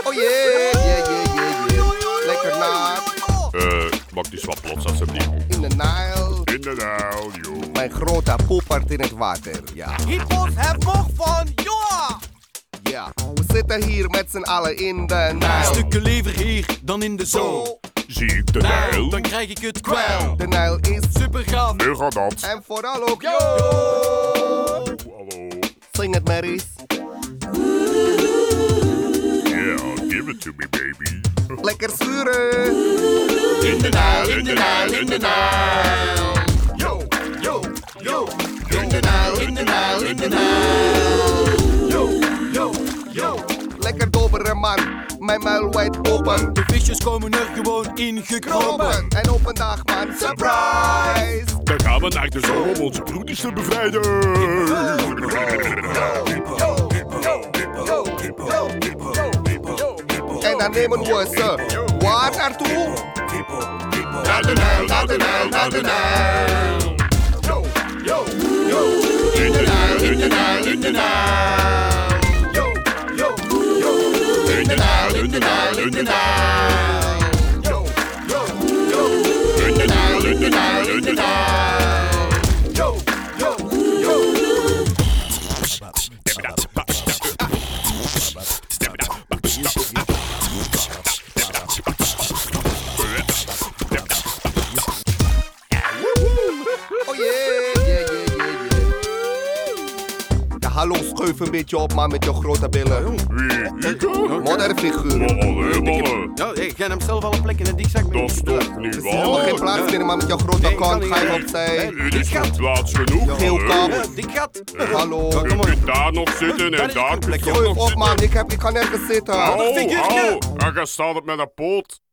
Oh yeah. Lekker naad. Mag die swap plots alsjeblieft. In de Nijl. In de Nijl, joh. Mijn grote poepert in het water, ja. Hippos heb nog van, joa! Ja, we zitten hier met z'n allen in de Nijl. Stukken lever hier, dan in de zon. Zie ik de Nijl? Dan krijg ik het kwel. De Nijl is Super gaaf. Nu gaat dat. en vooral ook yo. Hallo. Zing het maar eens. Yeah, give it to me, baby. Lekker schuren. In de Nijl, in de Nijl, in de Nijl. Yo. In de Nijl, in de Nijl, in de Nijl. Yo. Lekker dobberen man, mijn muil wijd open. De visjes komen er gewoon in gekropen. Kropen. En op een dag man, surprise. Dan gaan we naar de zon om onze broeders te bevrijden. En dan nemen we ze waar naartoe? Naar de Nijl, naar de Nijl, naar de Nijl. In de Nijl, in de Nijl, in de Nijl. In de Nijl, in de Nijl, in de Nijl. In de Nijl, in de Nijl, in de Nijl. Oh yeah. De hallo schuif een beetje op man met je grote billen. Wie? Ik ook? Modderfiguur. Ballen. Ja, ik ga hem zelf al een plek in de dikzak. Dat is toch niet Er is helemaal geen waar? plaats meer man met je grote Nee, kont. kan Ga je niet. opzij. Er is nog plaats genoeg. Geel hallo. kap. Dik gat. Hallo. Je kunt daar nog zitten Daar en is daar een kun je plekje. ook Schuif nog op man, zitten. ik kan nergens zitten. Au, figuurtje. au. En je staat op met een poot.